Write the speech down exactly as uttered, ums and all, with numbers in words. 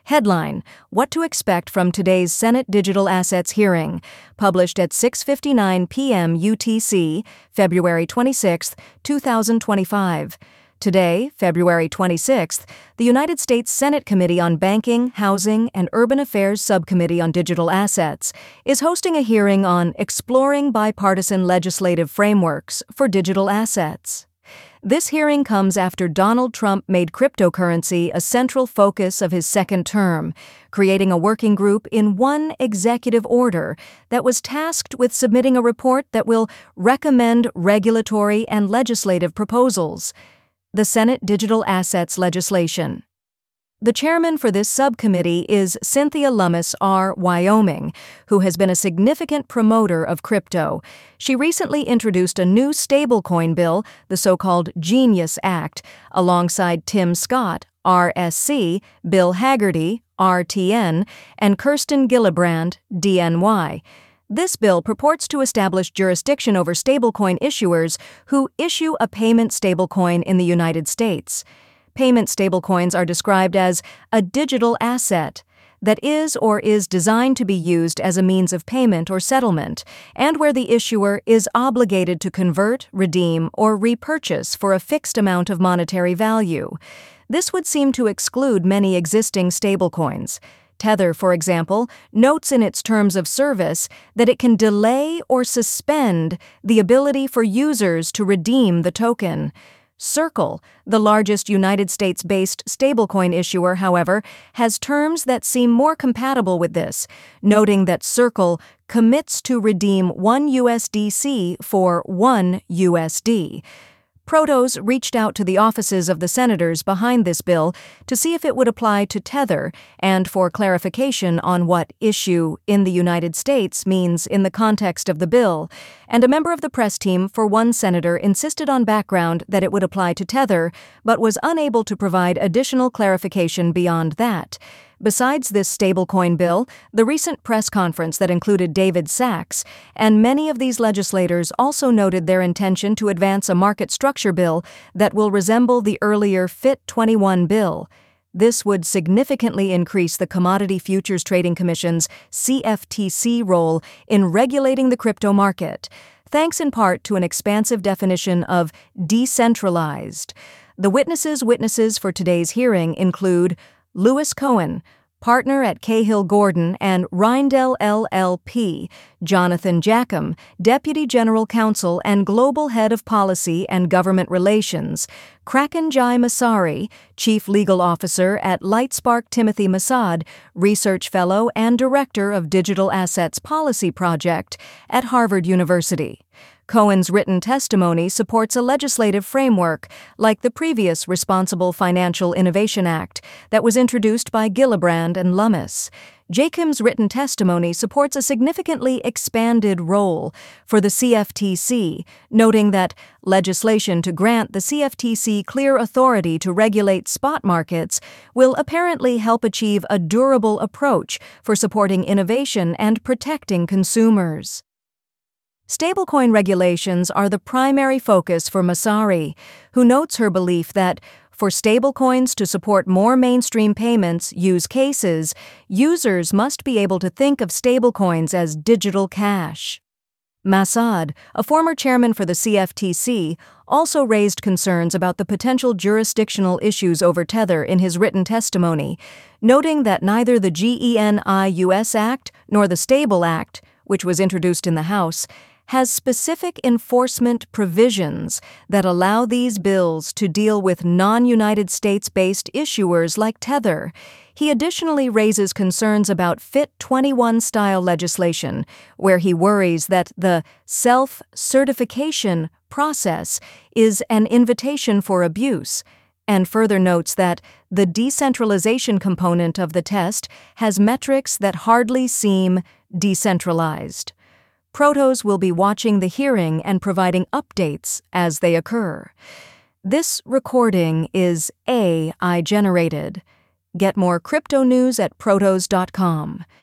Headline: What to expect from today's Senate Digital Assets hearing, published at six fifty-nine p.m. U T C, February twenty-sixth, two thousand twenty-five. Today, February twenty-sixth, the United States Senate Committee on Banking, Housing, and Urban Affairs Subcommittee on Digital Assets is hosting a hearing on exploring bipartisan legislative frameworks for digital assets. This hearing comes after Donald Trump made cryptocurrency a central focus of his second term, creating a working group in one executive order that was tasked with submitting a report that will recommend regulatory and legislative proposals. The Senate Digital Assets legislation. The chairman for this subcommittee is Cynthia Lummis R. Wyoming, who has been a significant promoter of crypto. She recently introduced a new stablecoin bill, the so-called Genius Act, alongside Tim Scott, R S C, Bill Hagerty, R T N, and Kirsten Gillibrand, D N Y. This bill purports to establish jurisdiction over stablecoin issuers who issue a payment stablecoin in the United States. Payment stablecoins are described as a digital asset that is or is designed to be used as a means of payment or settlement, and where the issuer is obligated to convert, redeem, or repurchase for a fixed amount of monetary value. This would seem to exclude many existing stablecoins. Tether, for example, notes in its terms of service that it can delay or suspend the ability for users to redeem the token. Circle, the largest United States-based stablecoin issuer, however, has terms that seem more compatible with this, noting that Circle commits to redeem one U S D C for one U S D. Protos reached out to the offices of the senators behind this bill to see if it would apply to Tether and for clarification on what issue in the United States means in the context of the bill, and a member of the press team for one senator insisted on background that it would apply to Tether, but was unable to provide additional clarification beyond that. Besides this stablecoin bill, the recent press conference that included David Sacks, and many of these legislators also noted their intention to advance a market structure bill that will resemble the earlier FIT twenty-one bill. This would significantly increase the Commodity Futures Trading Commission's C F T C role in regulating the crypto market, thanks in part to an expansive definition of decentralized. The witnesses' witnesses for today's hearing include Louis Cohen, partner at Cahill Gordon and Reindel L L P, Jonathan Jackham, Deputy General Counsel and Global Head of Policy and Government Relations, Kraken Jai Masari, Chief Legal Officer at Lightspark Timothy Masad, Research Fellow and Director of Digital Assets Policy Project at Harvard University. Cohen's written testimony supports a legislative framework, like the previous Responsible Financial Innovation Act, that was introduced by Gillibrand and Lummis. Jackham's written testimony supports a significantly expanded role for the C F T C, noting that legislation to grant the C F T C clear authority to regulate spot markets will apparently help achieve a durable approach for supporting innovation and protecting consumers. Stablecoin regulations are the primary focus for Masari, who notes her belief that for stablecoins to support more mainstream payments use cases, users must be able to think of stablecoins as digital cash. Masad, a former chairman for the C F T C, also raised concerns about the potential jurisdictional issues over Tether in his written testimony, noting that neither the GENIUS Act nor the Stable Act, which was introduced in the House, has specific enforcement provisions that allow these bills to deal with non-United States-based issuers like Tether. He additionally raises concerns about FIT twenty-one style legislation, where he worries that the self-certification process is an invitation for abuse, and further notes that the decentralization component of the test has metrics that hardly seem decentralized. Protos will be watching the hearing and providing updates as they occur. This recording is A I generated. Get more crypto news at protos dot com.